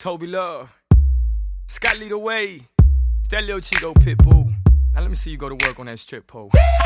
Toby Love. Scott lead the way. It's that Lil Chico Pitbull. Now let me see you go to work on that strip pole.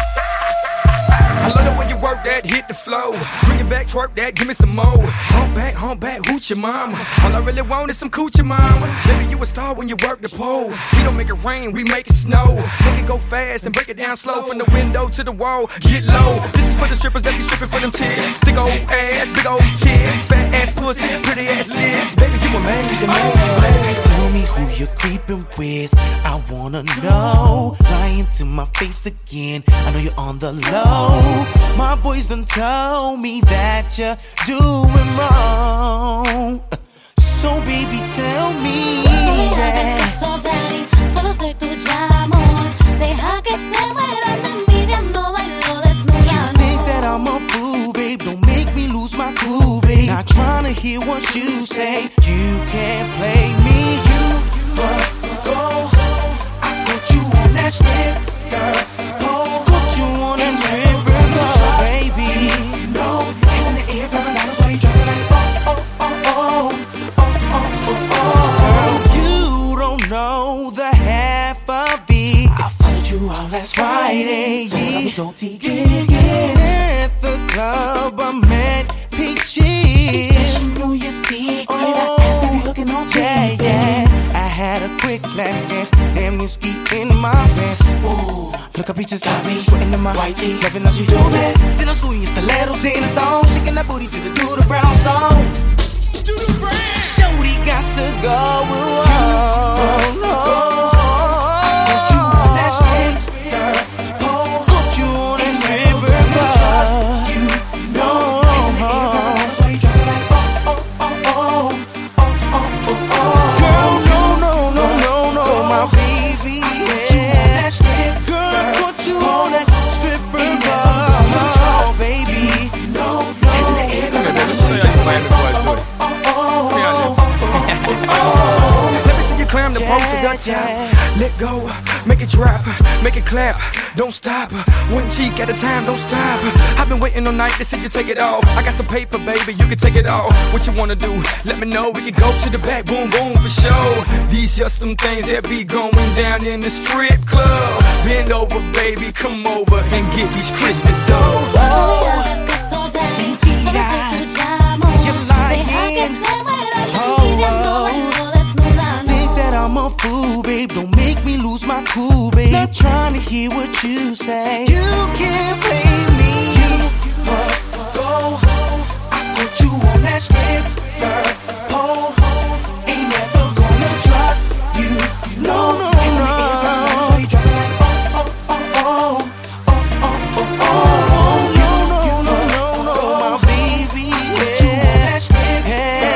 I love the way you work that, hit the flow. Bring it back, twerk that, give me some more. Hump back, hoot your mama. All I really want is some coochie mama. Baby, you a star when you work the pole. We don't make it rain, we make it snow. Make it go fast and break it down slow. From the window to the wall, get low. This is for the strippers that be stripping for them tits. Big old ass, big old tits. Fat ass pussy, pretty ass lips. Baby, you amazing, man. Tell me who you're creeping with, I wanna know. Lying to my face again, I know you're on the low. My boys done told me that you're doing wrong. So baby, tell me, yeah. So daddy, solo sé tu amor. Deja que se muera la envidia, no bailo desnuda. You think that I'm a fool, babe? Don't make me lose my cool, babe. Not trying to hear what you say. You can't play me, you must go. I put you on that strip, girl. Put you on that strip, girl, baby. You know, hands in the air, girl, and I know you jumping like Girl, you don't know the half of it. I followed you out last Friday. I was OT, at the club, I met Peaches. She knew your secret. I asked her, you looking on yeah. I had a quick glance, damn you ski in my pants. Ooh, look up, Peaches got me sweating in my white tee, loving how she do that. Then I saw you stilettos in the thong, shaking that booty to the do the brown song. Do the brown. Shorty got to go. Put you on that strip, girl. Put you on that strip, girl. You know, so you drop it like Girl, no, my baby. Put you on that strip, girl. Put you on that stripper, girl, baby. No, hands in the air, girl. Let me see you climb the pole to the top. Let go, make it drop, make it clap. Don't stop, one cheek at a time, don't stop. I've been waiting all night to see you take it off. I got some paper, baby, you can take it off. What you wanna do? Let me know, we can go to the back, boom, boom, for sure. These just some things that be going down in the strip club. Bend over, baby, come over and get these crispy dough. You're lying. Think that I'm a fool, babe. Don't make me lose my cool, babe. Not trying to hear what you say. You can't blame me. You must go. I put you on that strip, girl. Pole. Ain't never gonna trust you. No. So you drop it like my baby. Put you on that strip,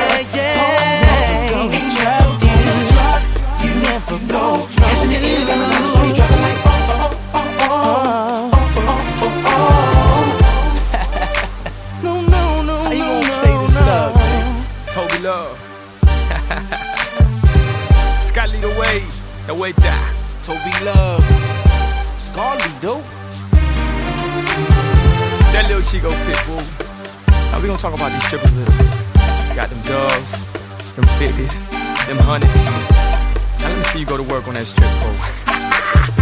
Toby Love. Scott lead the way. The way down. Toby Love. Scarly, though. That Lil Chico Pitbull. Now we gonna talk about these strippers little. Got them doves, them 50s, them hundreds. Now let me see you go to work on that strip pole.